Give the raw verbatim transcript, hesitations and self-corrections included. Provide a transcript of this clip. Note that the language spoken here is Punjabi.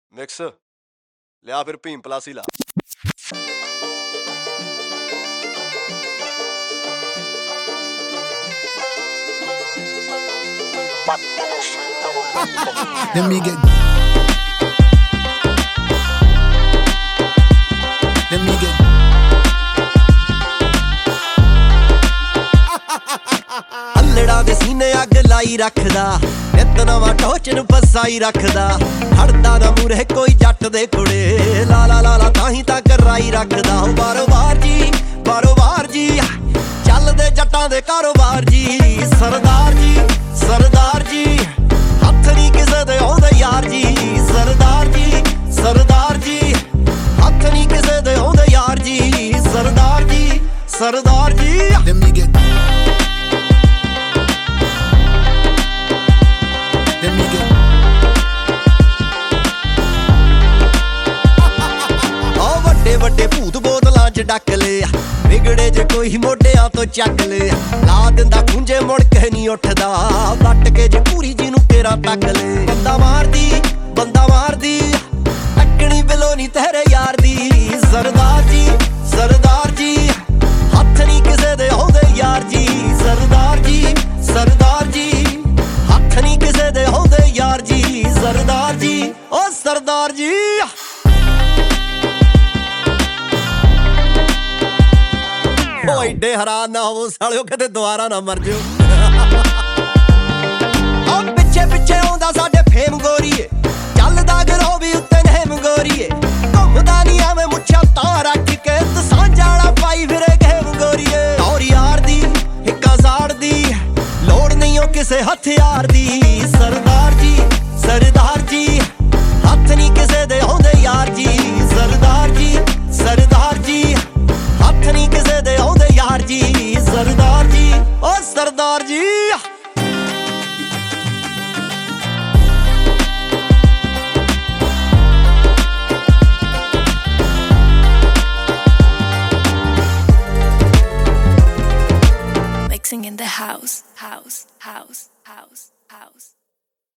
ਮਿਕਸ ਲਿਆ ਫਿਰ ਭੀਮ ਪਲਾਸੀ ਲਾ। Let me get Let me get ਅੱਲੜਾ ਦੇ ਸੀਨੇ ਅੱਗ ਲਾਈ ਰੱਖਦਾ, ਨਿੱਤ ਨਵਾਂ ਟੋਚ ਨੂੰ ਫਸਾਈ ਰੱਖਦਾ। ਹੜਦਾ ਨਾ ਮੂਰੇ ਕੋਈ ਜੱਟ ਦੇ ਕੁੜੇ, ਲਾ ਲਾ ਲਾ ਲਾ ਤਾਂ ਹੀ ਤਾਂ ਕਰਾਈ ਰੱਖਦਾ। ਬਾਰੋ ਬਾਰ ਜੀ ਬਾਰੋ ਬਾਰ ਜੀ ਚੱਲਦੇ ਜੱਟਾਂ ਦੇ ਕਾਰੋਬਾਰ ਜੀ। ਸਰਦਾਰ ਜੀ ਸਰਦਾਰ ਜੀ ਹੱਥ ਨੀ ਕਿਸੇ ਦੇ ਆਉਂਦੇ ਯਾਰ ਜੀ। ਸਰਦਾਰ ਜੀ ਸਰਦਾਰ ਜੀ ਹੱਥ ਨੀ ਕਿਸੇ ਦੇ ਆਉਂਦੇ ਯਾਰ ਜੀ। Sardar ji Sardar ji Let me get Let me get ਓ ਵੱਡੇ ਵੱਡੇ ਭੂਤ ਬੋਤਲਾਂ ਚ ਡੱਕ ਲਿਆ, ਵਿਗੜੇ ਜੇ ਕੋਈ ਮੋਢਿਆਂ ਤੋਂ ਚੱਕ ਲਿਆ। ਲਾ ਦਿੰਦਾ ਖੁੰਝੇ ਮੁੜ ਕੇ ਨਹੀਂ ਉੱਠਦਾ, ਵੱਟ ਕੇ ਜੇ ਪੂਰੀ ਜੀ ਨੂੰ ਕੇਰਾ ਤੱਕ ਲੈ। ਬੰਦਾ ਮਾਰਦੀ ਬੰਦਾ ਮਾਰਦੀ ਟੱਕਣੀ ਬਿਲੋ ਨੀ ਤੇਰੇ ਯਾਰ ਦੀ। ਸਰਦਾਰ ਜੀ ਸਰਦਾਰ ਜੀ ਹੱਥ ਨੀ ਕਿਸੇ ਦੇ ਆਉਂਦੇ ਯਾਰ ਜੀ। ਸਰਦਾਰ ਜੀ ਸਰਦਾਰ ਜੀ ਹੱਥ ਨੀ ਕਿਸੇ ਦੇ ਆਉਂਦੇ ਯਾਰ ਜੀ। ਸਰਦਾਰ ਜੀ ਓ ਸਰਦਾਰ ਜੀ ਓ ਏਡੇ ਹੈਰਾਨ ਨਾ ਹੋਵੋ ਸਾਲਿਓ, ਕਿਤੇ ਦੁਬਾਰਾ ਨਾ ਮਰ ਜਿਓ। ਓ ਪਿੱਛੇ ਪਿੱਛੇ ਆਉਂਦਾ ਸਾਡੇ ਫੇਮ ਗੋਰੀਏ, ਚੱਲਦਾ ਗਰੋ ਵੀ ਉੱਤੇ ਨਹਿਮ ਗੋਰੀਏ। ਘੁੰਮਦਾ ਨੀ ਐਵੇਂ ਮੁੱਛਾਂ ਤਾਂ ਰੱਖ ਕੇ, ਸਾਂਝਾਲਾ ਪਾਈ ਫਿਰੇ ਗੇਮ ਗੋਰੀਏ। ਔਰ ਯਾਰ ਦੀ ਹਿੱਕਾਂ ਸਾੜਦੀ, ਲੋੜ ਨਹੀਂ ਓ ਕਿਸੇ ਹਥਿਆਰ ਦੀ। ਸਰਦਾਰ ਜੀ ਸਰਦਾਰ ਜੀ ਹੱਥ ਨੀ ਕਿਸੇ ਦੇ ਆਉਂਦੇ ਯਾਰ ਜੀ। ਸਰਦਾਰ ਜੀ ਸਰਦਾਰ ਜੀ ਹੱਥ ਨੀ ਕਿਸੇ ਦੇ ਆਉਂਦੇ ਯਾਰ ਜੀ। ਸਰਦਾਰ ਜੀ ਓ Sardar ji Mixing in the house, house, house, house, house.